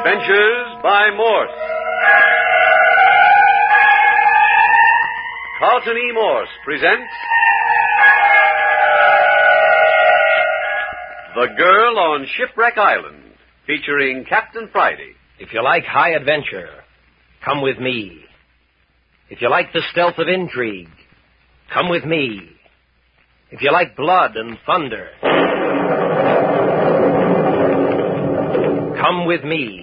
Adventures by Morse. Carlton E. Morse presents The Girl on Shipwreck Island, featuring Captain Friday. If you like high adventure, come with me. If you like the stealth of intrigue, come with me. If you like blood and thunder, come with me.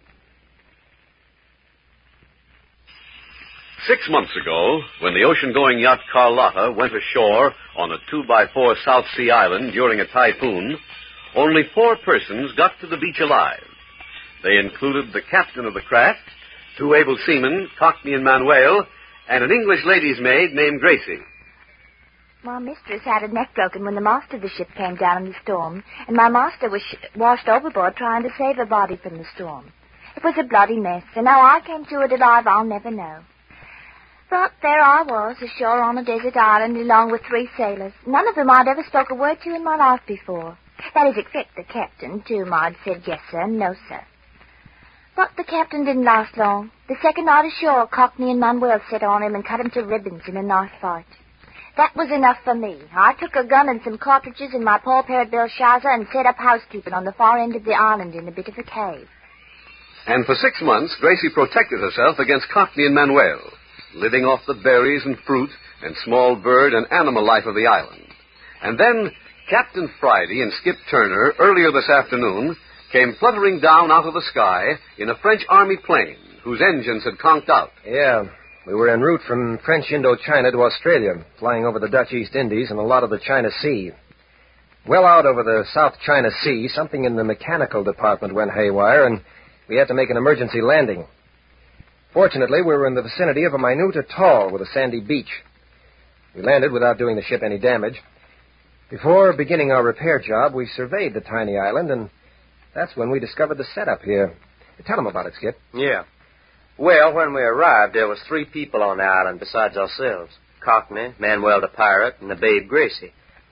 6 months ago, when the ocean-going yacht Carlotta went ashore on a 2x4 South Sea Island during a typhoon, only 4 persons got to the beach alive. They included the captain of the craft, 2 able seamen, Cockney and Manuel, and an English lady's maid named Gracie. My mistress had her neck broken when the mast of the ship came down in the storm, and my master was washed overboard trying to save her body from the storm. It was a bloody mess, and how I came to it alive, I'll never know. But there I was, ashore on a desert island, along with 3 sailors, none of whom I'd ever spoke a word to in my life before. That is, except the captain, to whom I'd said yes, sir, and no, sir. But the captain didn't last long. The second night ashore, Cockney and Manuel set on him and cut him to ribbons in a knife fight. That was enough for me. I took a gun and some cartridges and my Paul Parrot Belshazzar and set up housekeeping on the far end of the island in a bit of a cave. And for 6 months, Gracie protected herself against Cockney and Manuel, living off the berries and fruit and small bird and animal life of the island. And then Captain Friday and Skip Turner, earlier this afternoon, came fluttering down out of the sky in a French Army plane whose engines had conked out. Yeah, we were en route from French Indochina to Australia, flying over the Dutch East Indies and a lot of the China Sea. Well out over the South China Sea, something in the mechanical department went haywire, and we had to make an emergency landing. Fortunately, we were in the vicinity of a minute atoll with a sandy beach. We landed without doing the ship any damage. Before beginning our repair job, we surveyed the tiny island, and that's when we discovered the setup here. Tell them about it, Skip. Yeah. Well, when we arrived, there was 3 people on the island besides ourselves. Cockney, Manuel the pirate, and the babe Gracie.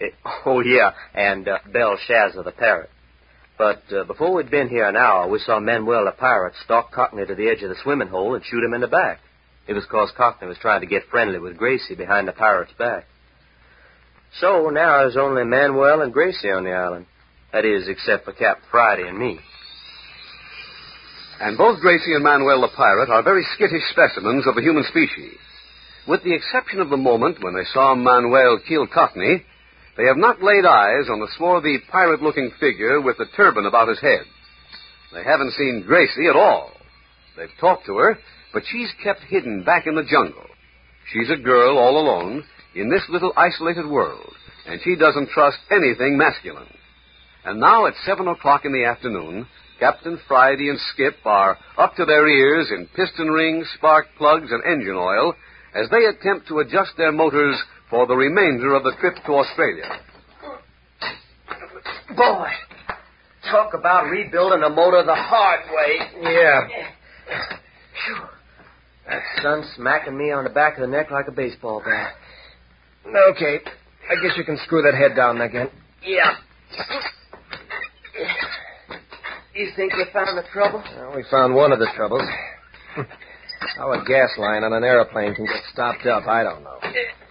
And Belshazzar the parrot. But before we'd been here an hour, we saw Manuel the pirate stalk Cockney to the edge of the swimming hole and shoot him in the back. It was because Cockney was trying to get friendly with Gracie behind the pirate's back. So now there's only Manuel and Gracie on the island. That is, except for Captain Friday and me. And both Gracie and Manuel the pirate are very skittish specimens of the human species. With the exception of the moment when they saw Manuel kill Cockney, they have not laid eyes on the swarthy, pirate-looking figure with the turban about his head. They haven't seen Gracie at all. They've talked to her, but she's kept hidden back in the jungle. She's a girl all alone in this little isolated world, and she doesn't trust anything masculine. And now at 7 o'clock in the afternoon, Captain Friday and Skip are up to their ears in piston rings, spark plugs, and engine oil as they attempt to adjust their motors for the remainder of the trip to Australia. Boy, talk about rebuilding a motor the hard way. Yeah. Phew. That sun's smacking me on the back of the neck like a baseball bat. Okay, I guess you can screw that head down again. Yeah. You think you found the trouble? Well, we found one of the troubles. How a gas line on an airplane can get stopped up, I don't know.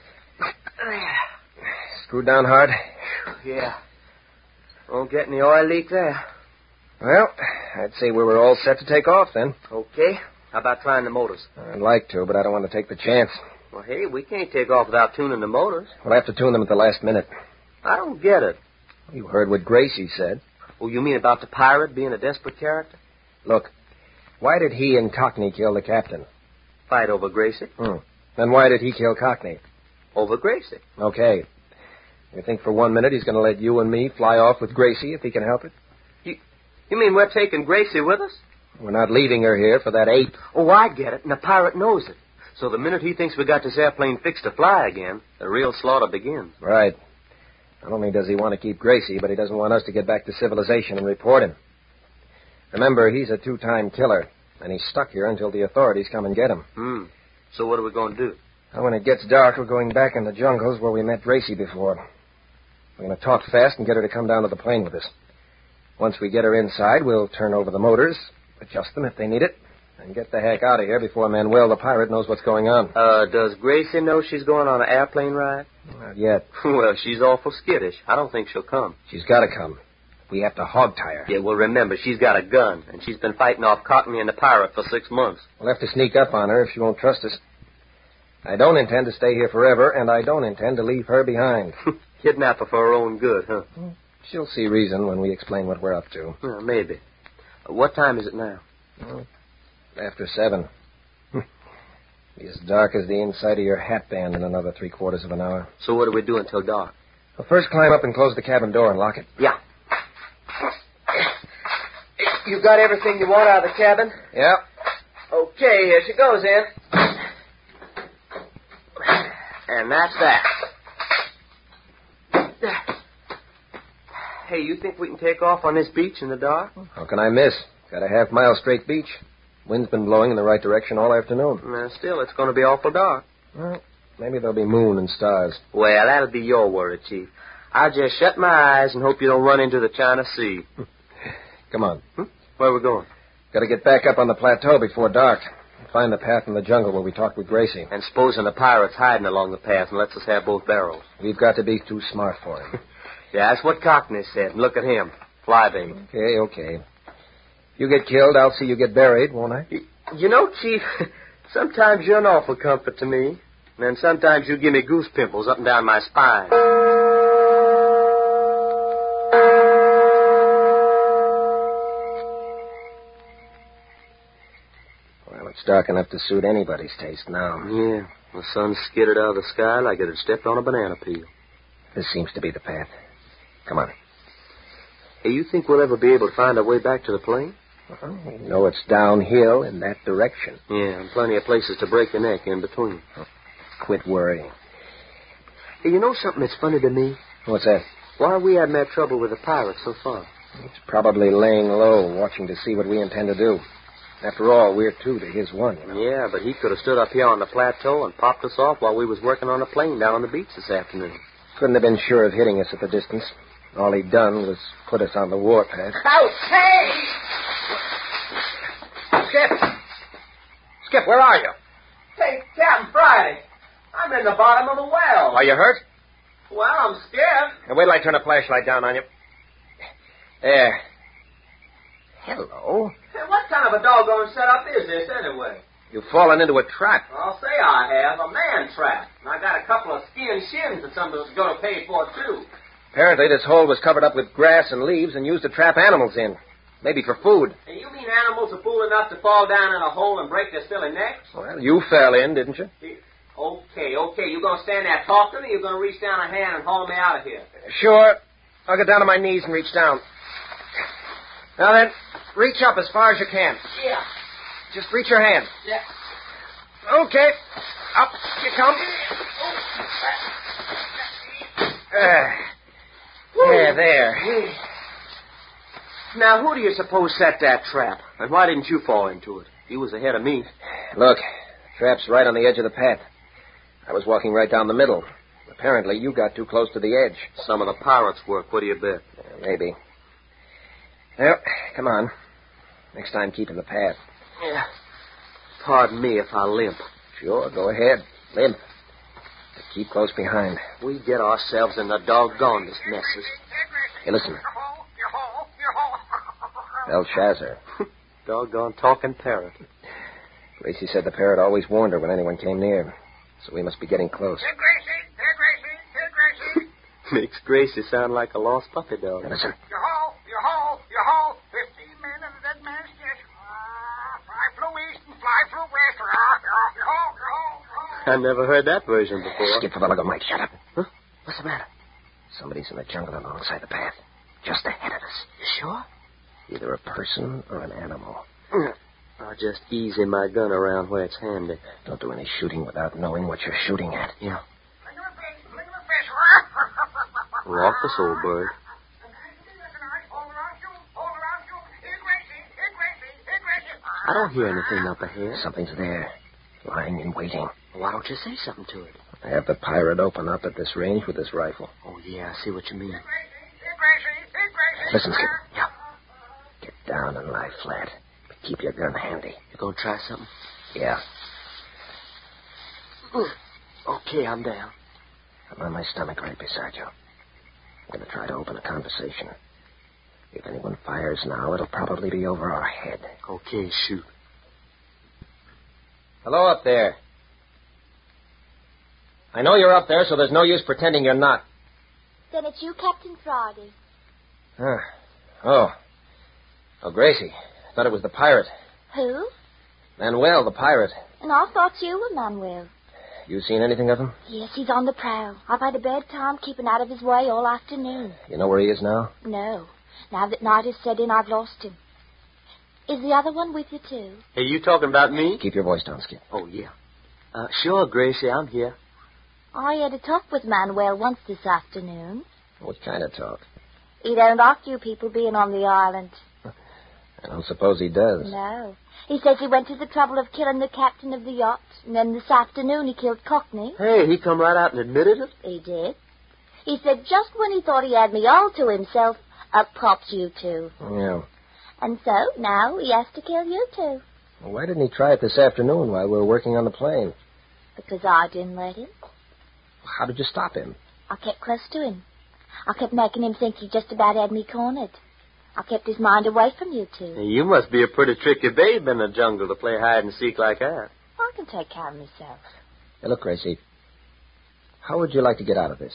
Screwed down hard? Yeah. Won't get any oil leak there. Well, I'd say we were all set to take off then. Okay. How about trying the motors? I'd like to, but I don't want to take the chance. Well, hey, we can't take off without tuning the motors. We'll have to tune them at the last minute. I don't get it. You heard what Gracie said. Oh, you mean about the pirate being a desperate character? Look, why did he and Cockney kill the captain? Fight over Gracie. Then why did he kill Cockney? Over Gracie. Okay. You think for 1 minute he's going to let you and me fly off with Gracie if he can help it? You mean we're taking Gracie with us? We're not leaving her here for that ape. Oh, I get it, and the pirate knows it. So the minute he thinks we got this airplane fixed to fly again, the real slaughter begins. Right. Not only does he want to keep Gracie, but he doesn't want us to get back to civilization and report him. Remember, he's a 2-time killer, and he's stuck here until the authorities come and get him. So what are we going to do? Well, when it gets dark, we're going back in the jungles where we met Gracie before. We're going to talk fast and get her to come down to the plane with us. Once we get her inside, we'll turn over the motors, adjust them if they need it, and get the heck out of here before Manuel the pirate knows what's going on. Does Gracie know she's going on an airplane ride? Not yet. Well, she's awful skittish. I don't think she'll come. She's got to come. We have to hog-tie her. Yeah, well, remember, she's got a gun, and she's been fighting off Cockney and the pirate for 6 months. We'll have to sneak up on her if she won't trust us. I don't intend to stay here forever, and I don't intend to leave her behind. Kidnap her for her own good, huh? She'll see reason when we explain what we're up to. Well, maybe. What time is it now? Well, after 7. Be as dark as the inside of your hat band in another 3/4 of an hour. So what do we do until dark? Well, first climb up and close the cabin door and lock it. Yeah. You got everything you want out of the cabin? Yeah. Okay, here she goes, then. And that's that. Hey, you think we can take off on this beach in the dark? How can I miss? Got a half-mile straight beach. Wind's been blowing in the right direction all afternoon. Still, it's going to be awful dark. Well, maybe there'll be moon and stars. Well, that'll be your worry, Chief. I'll just shut my eyes and hope you don't run into the China Sea. Come on. Where are we going? Got to get back up on the plateau before dark. Find the path in the jungle where we talked with Gracie. And supposing the pirate's hiding along the path and lets us have both barrels. We've got to be too smart for him. Yeah, that's what Cockney said. And look at him. Flybait. Okay. If you get killed, I'll see you get buried, won't I? You know, Chief, sometimes you're an awful comfort to me. And then sometimes you give me goose pimples up and down my spine. Well, it's dark enough to suit anybody's taste now. Yeah, the sun skittered out of the sky like it had stepped on a banana peel. This seems to be the path. Come on. Hey, you think we'll ever be able to find our way back to the plane? Well, we know it's downhill in that direction. Yeah, and plenty of places to break your neck in between. Quit worrying. Hey, you know something that's funny to me? What's that? Why we haven't had trouble with the pirates so far? He's probably laying low, watching to see what we intend to do. After all, we're 2 to his 1, you know. Yeah, but he could have stood up here on the plateau and popped us off while we was working on the plane down on the beach this afternoon. Couldn't have been sure of hitting us at the distance. All he'd done was put us on the warpath. Out! Hey! Skip, where are you? Hey, Captain Friday. I'm in the bottom of the well. Are you hurt? Well, I'm scared. Now, wait till I turn a flashlight down on you. There. Hello. Hey, what kind of a doggone setup is this, anyway? You've fallen into a trap. I'll say I have. A man trap. And I got a couple of skin shins that somebody's going to pay for, too. Apparently, this hole was covered up with grass and leaves and used to trap animals in. Maybe for food. And you mean animals are fool enough to fall down in a hole and break their silly necks? Well, you fell in, didn't you? Okay. You going to stand there talking, or you going to reach down a hand and haul me out of here? Sure. I'll get down on my knees and reach down. Now then, reach up as far as you can. Yeah. Just reach your hand. Yeah. Okay. Up you come. There. Now, who do you suppose set that trap? And why didn't you fall into it? You was ahead of me. Look, trap's right on the edge of the path. I was walking right down the middle. Apparently, you got too close to the edge. Some of the pirates' work. What do you bet? Maybe. Well, come on. Next time, keep in the path. Yeah. Pardon me if I limp. Sure, go ahead. Limp. But keep close behind. We get ourselves in the doggonedest messes. Hey, listen. Belshazzar. Doggone talking parrot. Gracie said the parrot always warned her when anyone came near. So we must be getting close. Here, Gracie. Makes Gracie sound like a lost puppy dog. Now, listen. Your hole. 15 men and a dead man's chest. Fly flew east and fly flew west. Your hole. I never heard that version before. Skip for the love of Mike. Shut up. Huh? What's the matter? Somebody's in the jungle alongside the path. Just ahead of us. You sure? Either a person or an animal. I'll just easy my gun around where it's handy. Don't do any shooting without knowing what you're shooting at. Yeah. Fling him a fish. Lock this old bird. I don't hear anything up ahead. Something's there, lying in waiting. Why don't you say something to it? Have the pirate open up at this range with his rifle. Oh, yeah, I see what you mean. Listen, Skip. Yeah. Get down and lie flat. Be Keep your gun handy. You gonna try something? Yeah. Okay, I'm down. I'm on my stomach right beside you. I'm going to try to open a conversation. If anyone fires now, it'll probably be over our head. Okay, shoot. Hello up there. I know you're up there, so there's no use pretending you're not. Then it's you, Captain Friday. Oh, Gracie. I thought it was the pirate. Who? Manuel, the pirate. And I thought you were Manuel. You seen anything of him? Yes, he's on the prowl. I've had a bad time keeping out of his way all afternoon. You know where he is now? No. Now that night has set in, I've lost him. Is the other one with you, too? Hey, you talking about me? Keep your voice down, Skip. Oh, yeah. Sure, Gracie, I'm here. I had a talk with Manuel once this afternoon. What kind of talk? He don't like you people being on the island. I don't suppose he does. No. He says he went to the trouble of killing the captain of the yacht, and then this afternoon he killed Cockney. Hey, he come right out and admitted it? He did. He said just when he thought he had me all to himself, up pops you two. Yeah. And so now he has to kill you two. Well, why didn't he try it this afternoon while we were working on the plane? Because I didn't let him. How did you stop him? I kept close to him. I kept making him think he just about had me cornered. I kept his mind away from you two. Hey, you must be a pretty tricky babe in the jungle to play hide and seek like that. I can take care of myself. Hey, look, Gracie. How would you like to get out of this?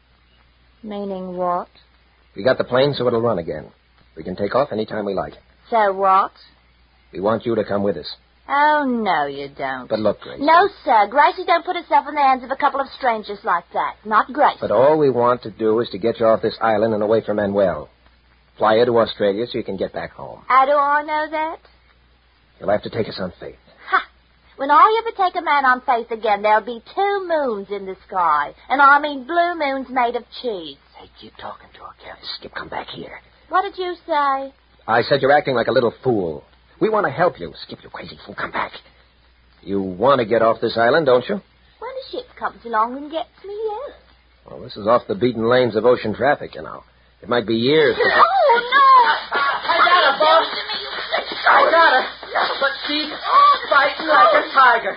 Meaning what? We got the plane so it'll run again. We can take off any time we like. So what? We want you to come with us. Oh, no, you don't. But look, Gracie. No, sir. Gracie don't put herself in the hands of a couple of strangers like that. Not Gracie. But all we want to do is to get you off this island and away from Manuel. Fly you to Australia so you can get back home. How do I know that? You'll have to take us on faith. Ha! When I ever take a man on faith again, there'll be 2 moons in the sky. And I mean blue moons made of cheese. Hey, keep talking to her, Captain. Skip, come back here. What did you say? I said you're acting like a little fool. We want to help you. Skip, you crazy fool, come back. You want to get off this island, don't you? When a ship comes along and gets me, yes. Well, this is off the beaten lanes of ocean traffic, you know. It might be years. Oh, no! I got her, boss. I got her. But she's fighting like a tiger.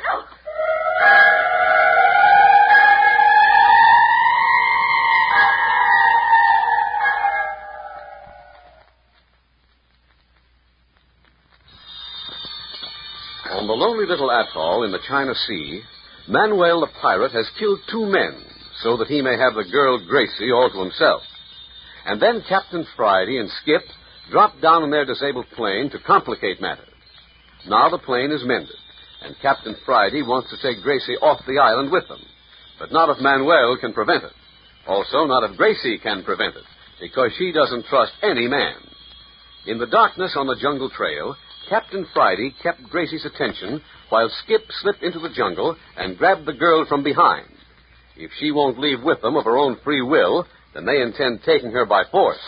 On the lonely little atoll in the China Sea, Manuel the pirate has killed 2 men so that he may have the girl Gracie all to himself. And then Captain Friday and Skip drop down in their disabled plane to complicate matters. Now the plane is mended, and Captain Friday wants to take Gracie off the island with them. But not if Manuel can prevent it. Also, not if Gracie can prevent it, because she doesn't trust any man. In the darkness on the jungle trail, Captain Friday kept Gracie's attention while Skip slipped into the jungle and grabbed the girl from behind. If she won't leave with them of her own free will, then they intend taking her by force.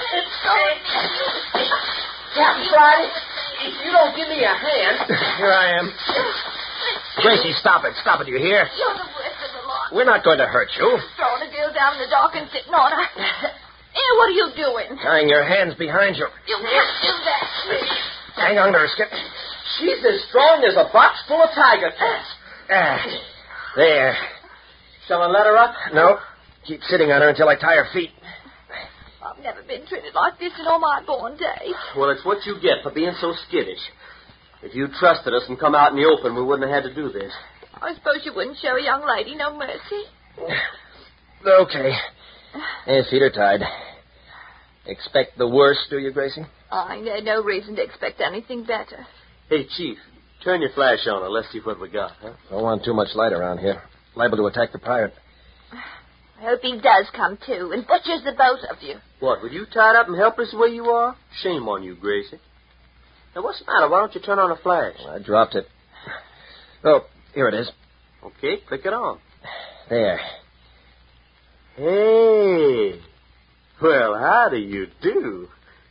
Captain Friday, if you don't give me a hand... Here I am. Gracie, stop it. Stop it, you hear? You're the worst of the lot. We're not going to hurt you. Throwing a girl down in the dock and sitting on her. Hey, what are you doing? Tying your hands behind you. You can't do that. Hang on to her, Skip. She's as strong as a box full of tiger cats. There. Shall I let her up? No. Keep sitting on her until I tie her feet. I've never been treated like this in all my born days. Well, it's what you get for being so skittish. If you trusted us and come out in the open, we wouldn't have had to do this. I suppose you wouldn't show a young lady no mercy. Okay. His feet are tied. Expect the worst, do you, Gracie? I ain't had no reason to expect anything better. Hey, Chief, turn your flash on and let's see what we got, huh? Don't want too much light around here. Liable to attack the pirate. I hope he does come too and butchers the both of you. What, with you tied up and helpless the way you are? Shame on you, Gracie. Now, what's the matter? Why don't you turn on a flash? I dropped it. Oh, here it is. Okay, click it on. There. Hey. Well, how do you do?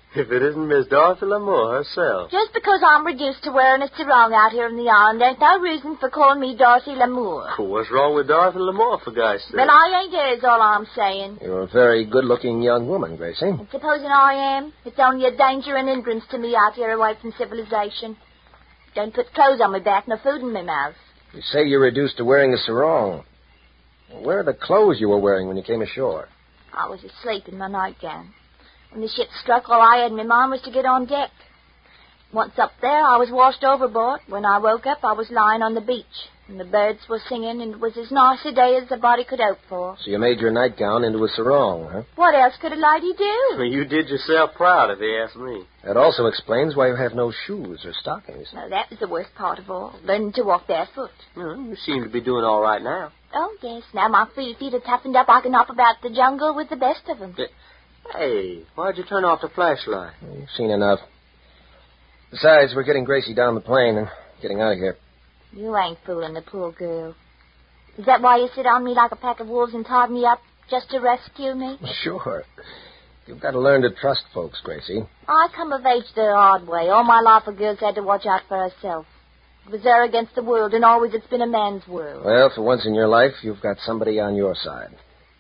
If it isn't Miss Dorothy Lamour herself. Just because I'm reduced to wearing a sarong out here in the island, ain't no reason for calling me Dorothy Lamour. What's wrong with Dorothy Lamour, for God's sake? Well, I ain't hers, all I'm saying. You're a very good-looking young woman, Gracie. And supposing I am, it's only a danger and hindrance to me out here away from civilization. Don't put clothes on my back nor food in my mouth. You say you're reduced to wearing a sarong. Where are the clothes you were wearing when you came ashore? I was asleep in my nightgown. When the ship struck, all I had in my mind was to get on deck. Once up there, I was washed overboard. When I woke up, I was lying on the beach, and the birds were singing, and it was as nice a day as the body could hope for. So you made your nightgown into a sarong, huh? What else could a lady do? Well, you did yourself proud, if you ask me. That also explains why you have no shoes or stockings. No, that was the worst part of all, learning to walk barefoot. You seem to be doing all right now. Oh, yes, now my feet are toughened up, I can hop about the jungle with the best of them. Hey, why'd you turn off the flashlight? You've seen enough. Besides, we're getting Gracie down the plane and getting out of here. You ain't fooling the poor girl. Is that why you sit on me like a pack of wolves and tied me up just to rescue me? Sure. You've got to learn to trust folks, Gracie. I come of age the hard way. All my life a girl's had to watch out for herself. It was her against the world, and always it's been a man's world. Well, for once in your life, you've got somebody on your side.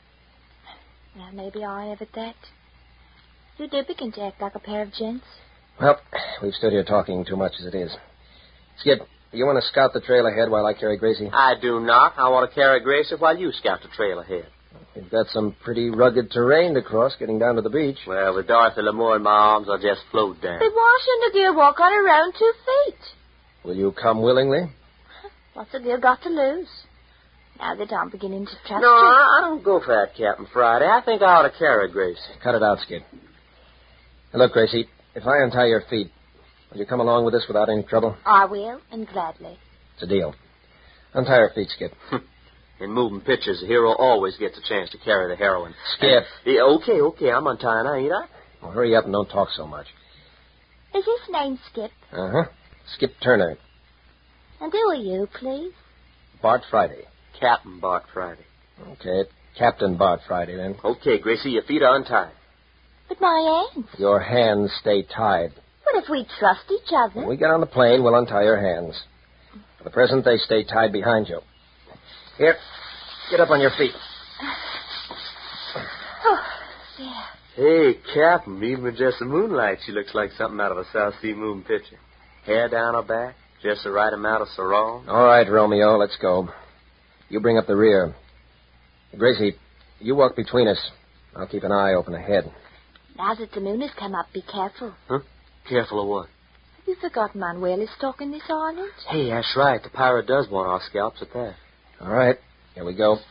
Well, maybe I have at that. You do begin to act like a pair of gents. Well, we've stood here talking too much as it is. Skip, you want to scout the trail ahead while I carry Gracie? I do not. I want to carry Gracie while you scout the trail ahead. We've got some pretty rugged terrain to cross getting down to the beach. Well, with Dorothy Lamour in my arms, I'll just float down. But why shouldn't a girl walk on her own 2 feet? Will you come willingly? What's a girl got to lose? Now that I'm beginning to trust No, you. I don't go for that, Captain Friday. I think I ought to carry Gracie. Cut it out, Skip. Now, look, Gracie, if I untie your feet, will you come along with us without any trouble? I will, and gladly. It's a deal. Untie her feet, Skip. In moving pictures, the hero always gets a chance to carry the heroine. Skip. Yeah, okay, I'm untying her, ain't I? Well, hurry up and don't talk so much. Is his name Skip? Uh-huh. Skip Turner. And who are you, please? Bart Friday. Captain Bart Friday. Okay, Captain Bart Friday, then. Okay, Gracie, your feet are untied. But my hands. Your hands stay tied. What if we trust each other? When we get on the plane, we'll untie your hands. For the present, they stay tied behind you. Here, get up on your feet. Oh, yeah. Hey, Captain, even with just the moonlight, she looks like something out of a South Sea moon picture. Hair down her back, just the right amount of sarong. All right, Romeo, let's go. You bring up the rear. Gracie, you walk between us. I'll keep an eye open ahead. Now that the moon has come up, be careful. Huh? Careful of what? Have you forgotten Manuel is stalking this island? Hey, that's right. The pirate does want our scalps at that. All right, here we go.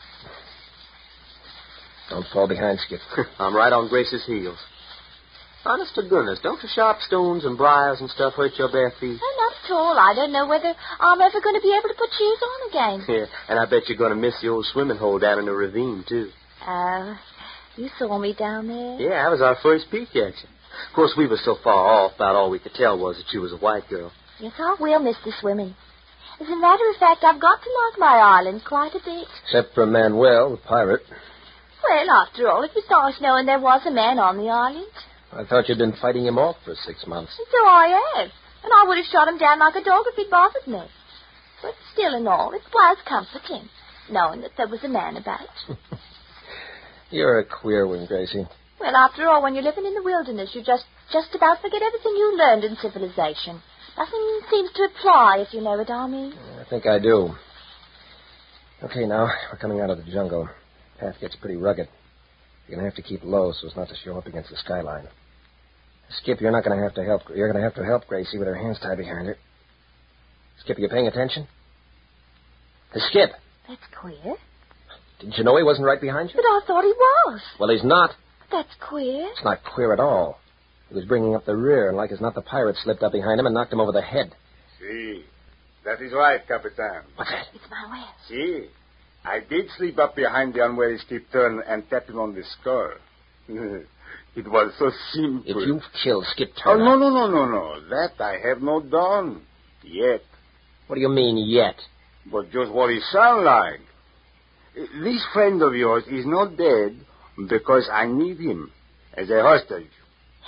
Don't fall behind, Skip. I'm right on Gracie's heels. Honest to goodness, don't the sharp stones and briars and stuff hurt your bare feet? Oh, not at all. I don't know whether I'm ever going to be able to put shoes on again. Yeah, and I bet you're going to miss the old swimming hole down in the ravine, too. You saw me down there? Yeah, that was our first peek at you. Of course, we were so far off, about all we could tell was that she was a white girl. Yes, I will miss the swimming. As a matter of fact, I've got to like my island quite a bit. Except for Manuel, the pirate. Well, after all, it was nice knowing there was a man on the island. I thought you'd been fighting him off for 6 months. And so I have. And I would have shot him down like a dog if he'd bothered me. But still and all, it was comforting, knowing that there was a man about. You're a queer one, Gracie. Well, after all, when you're living in the wilderness, you just about forget everything you learned in civilization. Nothing seems to apply, if you know what I mean. I think I do. Okay, now, we're coming out of the jungle. The path gets pretty rugged. You're going to have to keep low so as not to show up against the skyline. Skip, you're going to have to help Gracie with her hands tied behind her. Skip, are you paying attention? Hey, Skip. That's queer. Didn't you know he wasn't right behind you? But I thought he was. Well, he's not. That's queer. It's not queer at all. He was bringing up the rear, and like as not, the pirate slipped up behind him and knocked him over the head. See, that is right, Capitan. What's that? It's Manuel. See, I did slip up behind the unwary Skip Turner and tap him on the skull. It was so simple. If you've killed Skip Oh, Turner... no. That I have not done. Yet. What do you mean, yet? But just what it sounds like. This friend of yours is not dead because I need him as a hostage.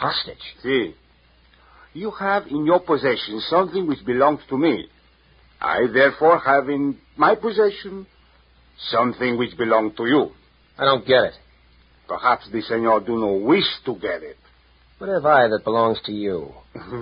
Hostage? See, you have in your possession something which belongs to me. I, therefore, have in my possession something which belongs to you. I don't get it. Perhaps the senor do not wish to get it. What have I that belongs to you?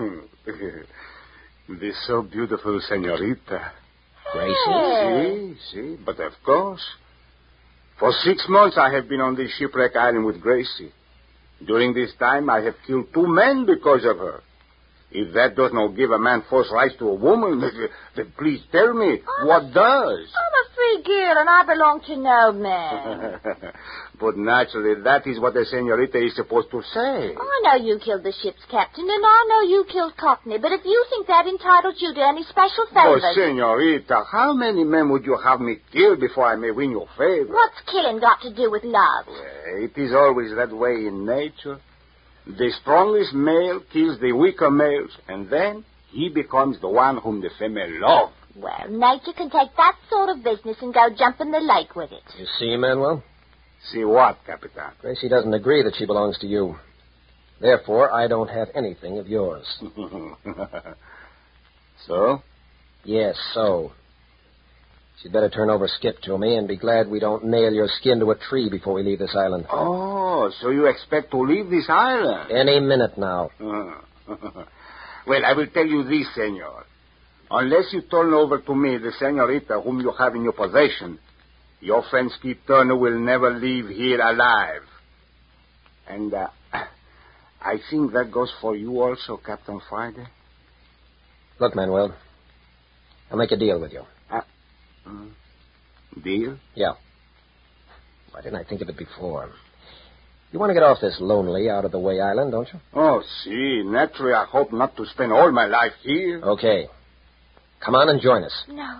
This so beautiful senorita. Gracie? See, but of course. For 6 months I have been on this shipwreck island with Gracie. During this time I have killed 2 men because of her. If that does not give a man false rights to a woman, then please tell me, what does? I'm a free girl, and I belong to no man. But naturally, that is what the senorita is supposed to say. I know you killed the ship's captain, and I know you killed Cockney, but if you think that entitles you to any special favors... But, senorita, how many men would you have me kill before I may win your favor? What's killing got to do with love? It is always that way in nature. The strongest male kills the weaker males, and then he becomes the one whom the female loves. Well, nature can take that sort of business and go jump in the lake with it. You see, Manuel? See what, Capitan? Gracie doesn't agree that she belongs to you. Therefore, I don't have anything of yours. So? Yes, so. She'd better turn over Skip to me and be glad we don't nail your skin to a tree before we leave this island. Oh, so you expect to leave this island? Any minute now. Well, I will tell you this, senor. Unless you turn over to me the senorita whom you have in your possession, your friend Skip Turner will never leave here alive. And I think that goes for you also, Captain Friday. Look, Manuel, I'll make a deal with you. Deal? Yeah. Why didn't I think of it before? You want to get off this lonely, out-of-the-way island, don't you? Oh, see, naturally I hope not to spend all my life here. Okay. Come on and join us.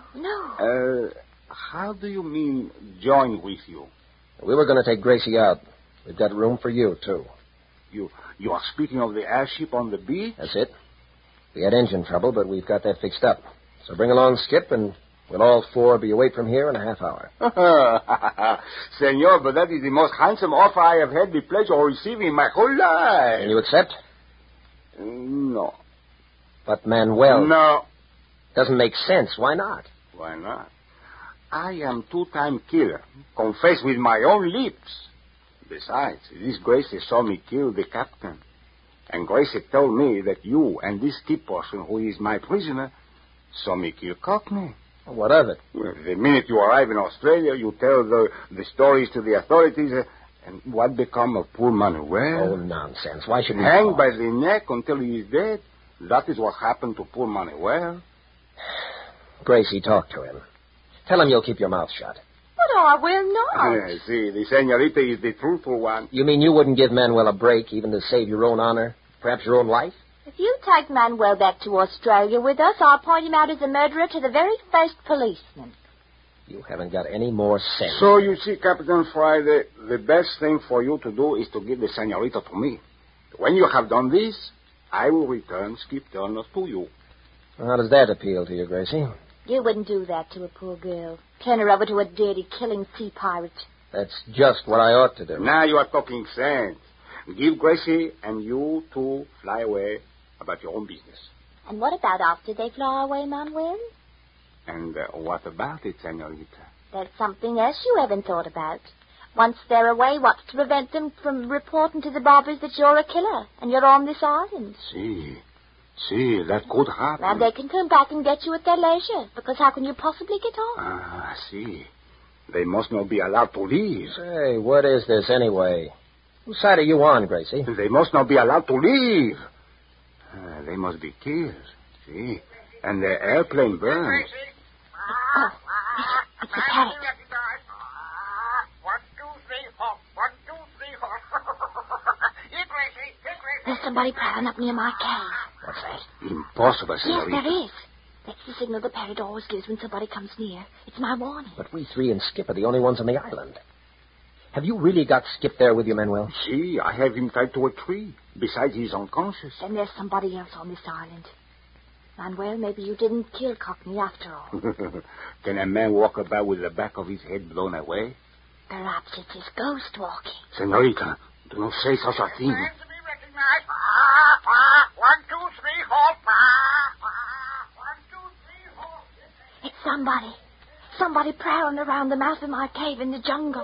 No. How do you mean join with you? We were going to take Gracie out. We've got room for you, too. You are speaking of the airship on the beach? That's it. We had engine trouble, but we've got that fixed up. So bring along Skip, and we'll all 4 be away from here in a half hour. Senor, but that is the most handsome offer I have had the pleasure of receiving in my whole life. Can you accept? No. But Manuel... No. Doesn't make sense. Why not? Why not? I am 2-time killer. Confess with my own lips. Besides, this Gracie saw me kill the captain. And Gracie told me that you and this Skip person, who is my prisoner, saw me kill Cockney. What of it? Well, the minute you arrive in Australia, you tell the stories to the authorities. And what become of poor Manuel? Oh, nonsense. Why should we... Hanged by the neck until he is dead. That is what happened to poor Manuel. Gracie, talk to him. Tell him you'll keep your mouth shut. But I will not. See, the senorita is the truthful one. You mean you wouldn't give Manuel a break, even to save your own honor, perhaps your own life? If you take Manuel back to Australia with us, I'll point him out as a murderer to the very first policeman. You haven't got any more sense. So, you see, Captain Friday, the best thing for you to do is to give the senorita to me. When you have done this, I will return Skip Turner to you. How does that appeal to you, Gracie? You wouldn't do that to a poor girl. Turn her over to a dirty, killing sea pirate. That's just what I ought to do. Now you are talking sense. Give Gracie and you two fly away about your own business. And what about after they fly away, Manuel? And what about it, senorita? There's something else you haven't thought about. Once they're away, what's to prevent them from reporting to the Bobbies that you're a killer and you're on this island? See, that could happen. And they can come back and get you at their leisure, because how can you possibly get off? See. They must not be allowed to leave. Say, what is this anyway? Whose side are you on, Gracie? They must not be allowed to leave. They must be killed. See? And the airplane burns. Oh, it's a parrot. 1, 2, 3, hop. 1, 2, 3, hop. Here, Gracie. There's somebody prowling up near my cave. What's that? Impossible, senorita. Yes, there is. That's the signal the parrot always gives when somebody comes near. It's my warning. But we 3 and Skip are the only ones on the island. Have you really got Skip there with you, Manuel? See, I have him tied to a tree. Besides, he's unconscious. Then there's somebody else on this island. Manuel, maybe you didn't kill Cockney after all. Can a man walk about with the back of his head blown away? Perhaps it's his ghost walking. Senorita, do not say such a thing. Man to be recognized. right. 1, 2, 3, halt. 1, 2, 3, halt. It's somebody. Somebody prowling around the mouth of my cave in the jungle.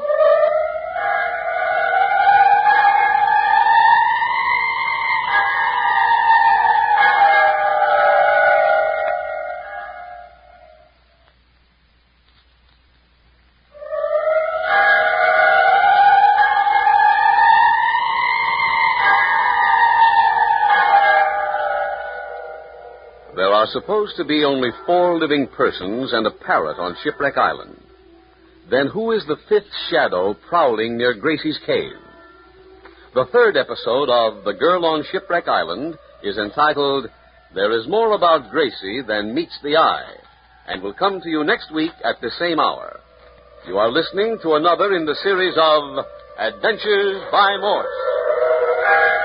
There are supposed to be only 4 living persons and a parrot on Shipwreck Island. Then who is the 5th shadow prowling near Gracie's cave? The 3rd episode of The Girl on Shipwreck Island is entitled, There is More About Gracie Than Meets the Eye, and will come to you next week at the same hour. You are listening to another in the series of Adventures by Morse.